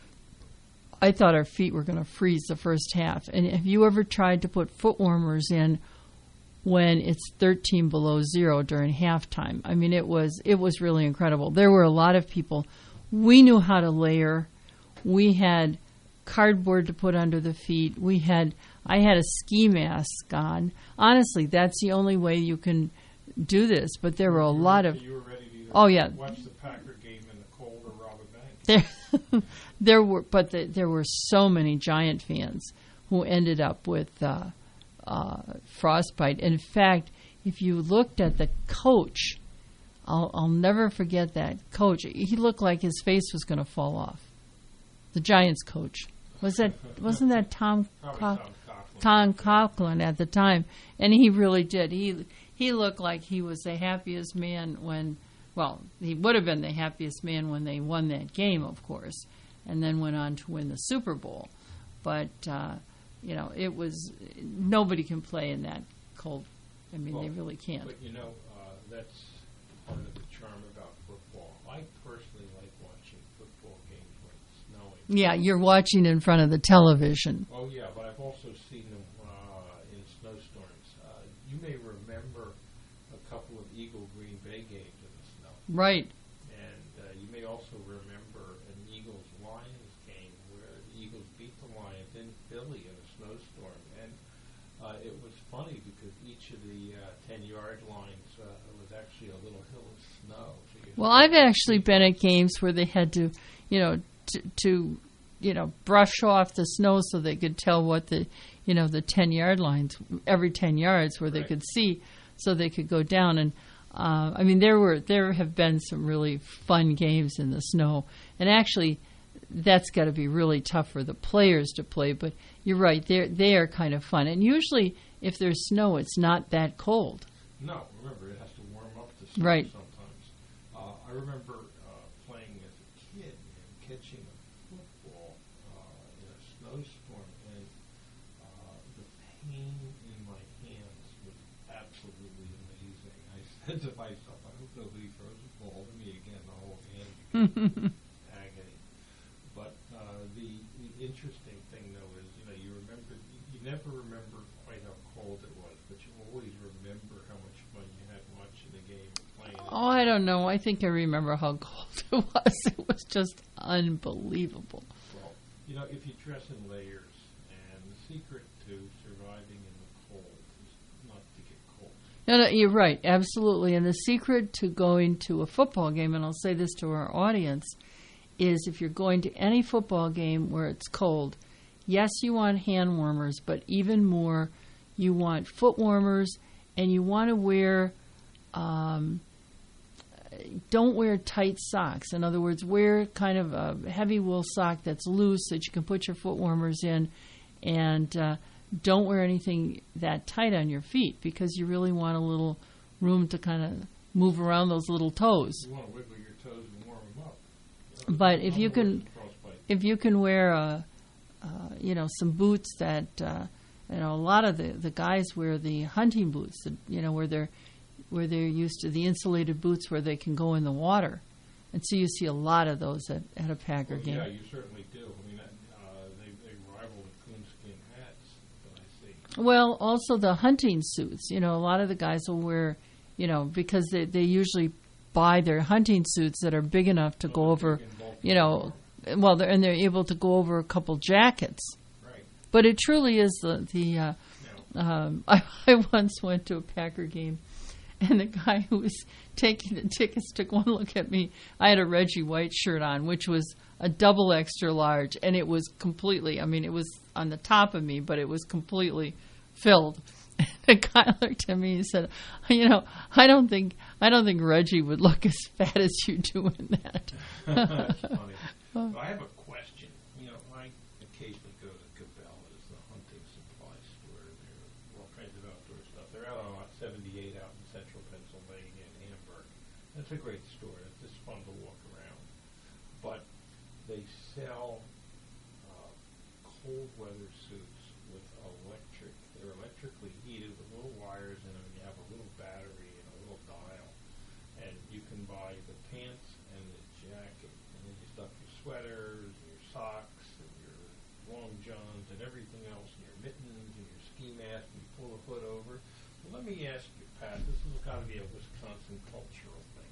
I thought our feet were going to freeze the first half. And have you ever tried to put foot warmers in when it's thirteen below zero during halftime? I mean, it was it was really incredible. There were a lot of people. We knew how to layer. We had cardboard to put under the feet. We had I had a ski mask on. Honestly, that's the only way you can do this. But there were a lot of. You were ready to oh yeah. Watch the Packer game in the cold or rob a bank. There, there were, but the, there were so many Giant fans who ended up with uh, uh, frostbite. In fact, if you looked at the coach, I'll, I'll never forget that coach. He looked like his face was going to fall off. The Giants coach was that wasn't that Tom Co- Tom Coughlin at the time, and he really did. He he looked like he was the happiest man when. Well, he would have been the happiest man when they won that game, of course, and then went on to win the Super Bowl. But, uh, you know, it was, nobody can play in that cold. I mean, well, they really can't. But, you know, uh, that's part of the charm about football. I personally like watching football games when it's snowing. Yeah, you're watching in front of the television. Oh, yeah, but I've also seen them uh, in snowstorms. Uh, you may remember a couple of Eagle Green Bay games. Right. And uh, you may also remember an Eagles-Lions game where the Eagles beat the Lions in Philly in a snowstorm. And uh, it was funny because each of the ten-yard uh, lines uh, was actually a little hill of snow. So well, I've actually been at games where they had to, you know, to, to, you know, brush off the snow so they could tell what the, you know, the ten-yard lines every ten yards where they Right. could see, so they could go down. And uh, I mean, there were there have been some really fun games in the snow, and actually, that's got to be really tough for the players to play. But you're right; they they are kind of fun. And usually, if there's snow, it's not that cold. No, remember, it has to warm up to snow Right. sometimes. Uh, I remember uh, playing as a kid and catching a football uh, in a snowstorm, and uh, the pain in my hands was absolutely amazing. I said to myself, I hope nobody throws a ball to me again, the whole hand, because it's agony. But uh, the, the interesting thing, though, is, you know, you remember, you never remember quite how cold it was, but you always remember how much fun you had watching the game and playing it. Oh, I don't know. I think I remember how cold it was. It was just unbelievable. Well, you know, if you dress in layers, and the secret to surviving in the cold is not to get cold. No, no, you're right. Absolutely. And the secret to going to a football game, and I'll say this to our audience, is if you're going to any football game where it's cold, yes, you want hand warmers, but even more, you want foot warmers, and you want to wear, um, don't wear tight socks. In other words, wear kind of a heavy wool sock that's loose that you can put your foot warmers in, and uh, don't wear anything that tight on your feet, because you really want a little room to kind of move around those little toes. You want to wiggle your toes and warm them up. But if you can, if you can wear, a, uh, you know, some boots that, uh, you know, a lot of the, the guys wear the hunting boots, that, you know, where they're where they're used to the insulated boots where they can go in the water, and so you see a lot of those at, at a Packer Well, game. yeah, you certainly do. I mean, that, uh, they, they rival the coonskin hats that I see. Well, also the hunting suits. You know, a lot of the guys will wear, you know, because they, they usually buy their hunting suits that are big enough to go over, you know, well, they're, and they're able to go over a couple jackets. Right. But it truly is the, the uh, um, I, I once went to a Packer game, and the guy who was taking the tickets took one look at me. I had a Reggie White shirt on, which was a double extra large, and it was completely, I mean, it was on the top of me, but it was completely filled. And the guy looked at me and said, "You know, I don't think I don't think Reggie would look as fat as you do in that." That's funny. Well, I have a question. You know, I occasionally go to Cabela's, the hunting supply store. There are all kinds of outdoor stuff. They're out on seventy-eight out in central Pennsylvania in Hamburg. That's a great store. It's just fun to walk around. But they sell uh, cold weather suits with electric. They're electrically heated with little wires in them. You have a little battery and a little dial. And you can buy the pants and the jacket. And then you stuff your sweaters, and your socks, and your long johns, and everything else, and your mittens, and your ski mask, and you pull the hood over. Well, let me ask you, Pat, this has got to be a Wisconsin cultural thing.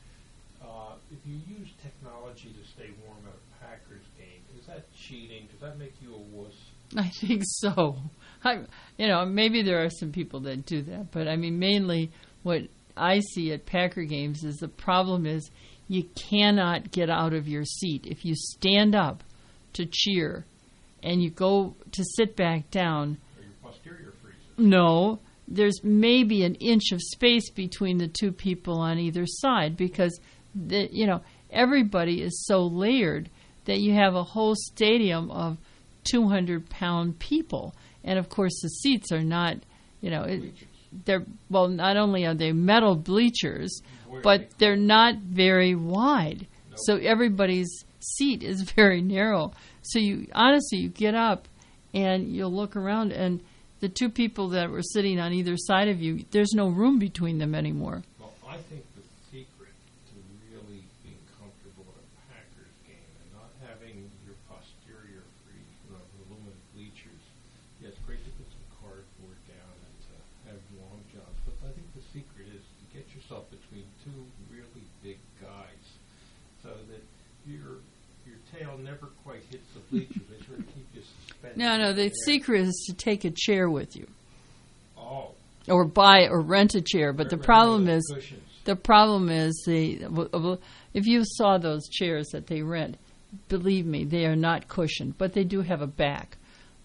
Uh, if you use technology to stay warm at a Packers game, is that cheating? Does that make you a wuss? I think so. I, you know, maybe there are some people that do that, but I mean, mainly what I see at Packer games is the problem is you cannot get out of your seat. If you stand up to cheer and you go to sit back down, Or your posterior freezes? no, there's maybe an inch of space between the two people on either side, because the, you know, everybody is so layered that you have a whole stadium of two hundred pound people. And of course the seats are not, you know, it, they're, well, not only are they metal bleachers, but they're not very wide. Nope. So everybody's seat is very narrow. So you, honestly, you get up and you'll look around, and the two people that were sitting on either side of you, there's no room between them anymore. Well, I think the secret to really being comfortable at a Packers game and not having your posterior free, you know, aluminum bleachers, yeah, it's great to put some cardboard down and to have long johns, but I think the secret is to get yourself between two really big guys so that your your tail never quite hits the bleachers. They sort of keep you suspended. No, no, the in secret is to take a chair with you. Oh. Or buy or rent a chair, but Right, the right, problem those is cushions. the problem is the if you saw those chairs that they rent, believe me, they are not cushioned, but they do have a back.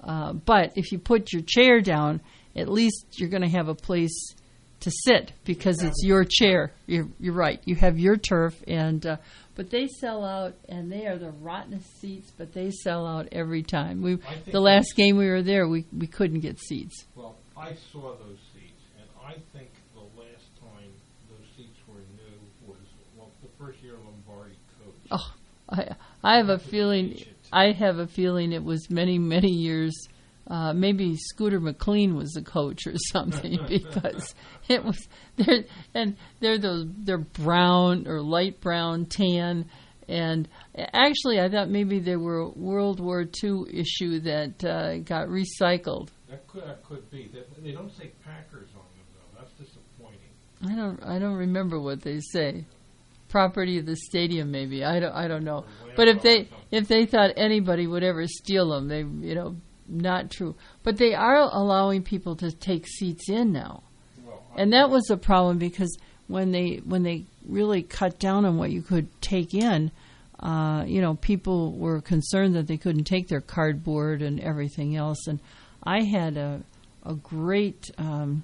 Uh, but if you put your chair down, at least you're going to have a place to sit because it's your chair. You're, you're right. You have your turf, and uh, but they sell out, and they are the rottenest seats. But they sell out every time. We the last game we were there, we we couldn't get seats. Well, I saw those seats, and I think the last time those seats were new was well the first year Lombardi coached. Oh, I I have a feeling. I have a feeling it was many many years. Uh, maybe Scooter McLean was the coach or something because it was they're and they're those they're brown or light brown tan, and actually I thought maybe they were a World War Two issue that uh, got recycled. That could that could be. They, they don't say Packers on them though. That's disappointing. I don't I don't remember what they say. Property of the stadium, maybe. I don't I don't know. But if they if they thought anybody would ever steal them, they you know. Not true. But they are allowing people to take seats in now. Well, and that was a problem because when they when they really cut down on what you could take in, uh, you know, people were concerned that they couldn't take their cardboard and everything else. And I had a a great um,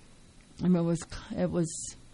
I mean it was it was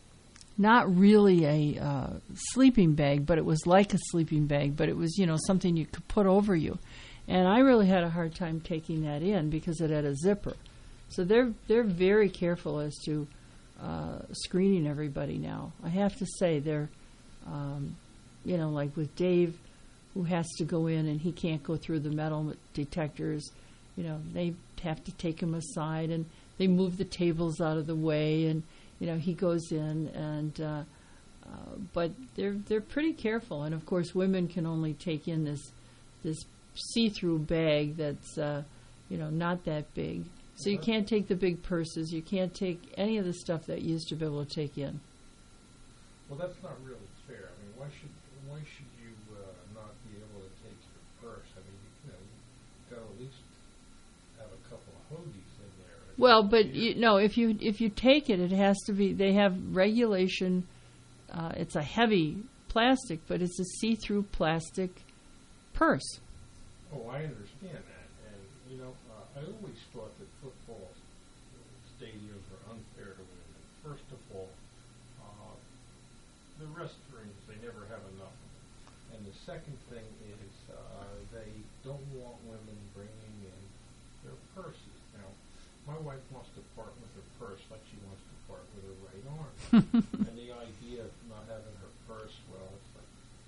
not really a uh, sleeping bag, but it was like a sleeping bag, but it was, you know, something you could put over you. And I really had a hard time taking that in because it had a zipper. So they're they're very careful as to uh, screening everybody now. I have to say they're, um, you know, like with Dave, who has to go in and he can't go through the metal detectors. You know, they have to take him aside and they move the tables out of the way, and you know he goes in and. Uh, uh, but they're they're pretty careful, and of course women can only take in this this. see-through bag that's, uh, you know, not that big. So you can't take the big purses. You can't take any of the stuff that you used to be able to take in. Well, that's not really fair. I mean, why should why should you uh, not be able to take your purse? I mean, you know, you've got to at least have a couple of hoagies in there. Well, but you, no, if you if you take it, it has to be. They have regulation. Uh, it's a heavy plastic, but it's a see-through plastic purse. Oh, I understand that, and you know, uh, I always thought that football stadiums are unfair to women. First of all, uh, the restrooms, they never have enough of them. And the second thing is uh, they don't want women bringing in their purses. Now, my wife wants to part with her purse like she wants to part with her right arm. And the idea of not having her purse, well, it's like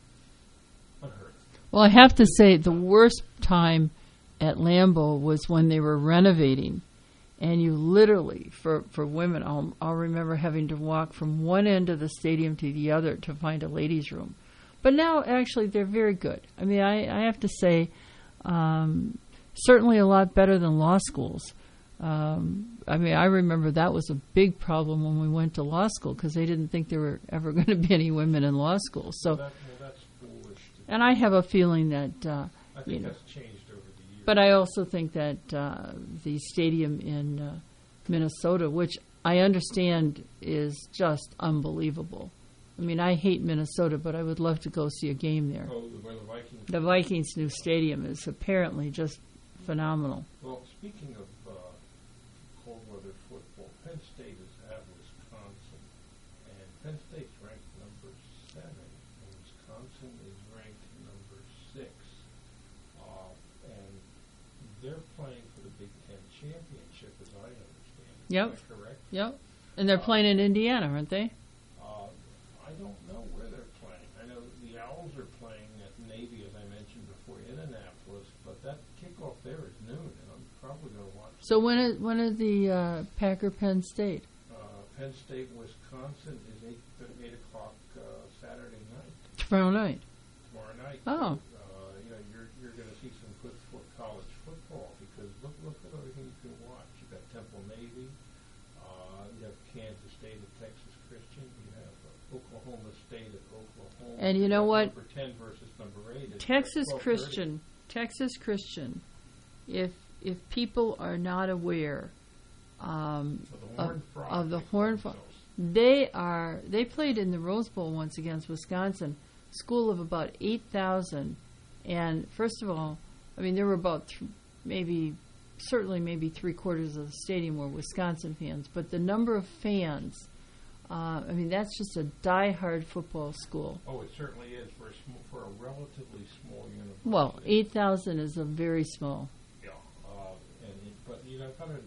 unheard of. Well, I have to say the worst time at Lambeau was when they were renovating, and you literally, for, for women, I'll, I'll remember having to walk from one end of the stadium to the other to find a ladies' room. But now, actually, they're very good. I mean, I, I have to say, um, certainly a lot better than law schools. Um, I mean, I remember that was a big problem when we went to law school because they didn't think there were ever going to be any women in law school. So. Well, that, well, that's foolish. And I have a feeling that, uh, I think you know, that's changed over the years. But I also think that uh, the stadium in uh, Minnesota, which I understand is just unbelievable. I mean, I hate Minnesota, but I would love to go see a game there. Oh, the, the Vikings. The Vikings' new stadium is apparently just phenomenal. Well, speaking of uh, cold weather football, Penn State is at Wisconsin, and Penn State's ranked number seven, and Wisconsin is ranked number six. Uh, and they're playing for the Big Ten championship, as I understand it. Yep. Is that correct? Yep. And they're uh, playing in Indiana, aren't they? Uh, I don't know where they're playing. I know the Owls are playing at Navy, as I mentioned before, in Annapolis, but that kickoff there is noon, and I'm probably going to watch. So when is when is the uh, Packer Penn State? Uh, Penn State, Wisconsin is eight eight o'clock uh, Saturday night. Tomorrow night. Tomorrow night. Oh. Uh, you know, you're you're going to see some good foot college football because look look at everything you can watch. You have got Temple Navy. Uh, you have Kansas State at Texas Christian. You have uh, Oklahoma State at Oklahoma. And you know what? Number ten versus number eight. Texas Christian. Texas Christian. If if people are not aware um, the of, Horned Frog, of the Horned Frog, they are they played in the Rose Bowl once against Wisconsin. School of about eight thousand, and first of all, I mean there were about th- maybe certainly maybe three quarters of the stadium were Wisconsin fans, but the number of fans, uh, I mean, that's just a die-hard football school. Oh, it certainly is for a, sm- for a relatively small university. Well, eight thousand is a very small. Yeah, uh, and it, but you know, I've got to